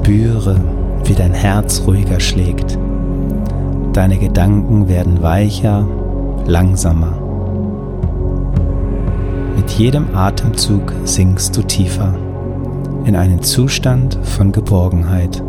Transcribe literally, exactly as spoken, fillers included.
Spüre, wie dein Herz ruhiger schlägt. Deine Gedanken werden weicher, langsamer. Mit jedem Atemzug sinkst du tiefer in einen Zustand von Geborgenheit.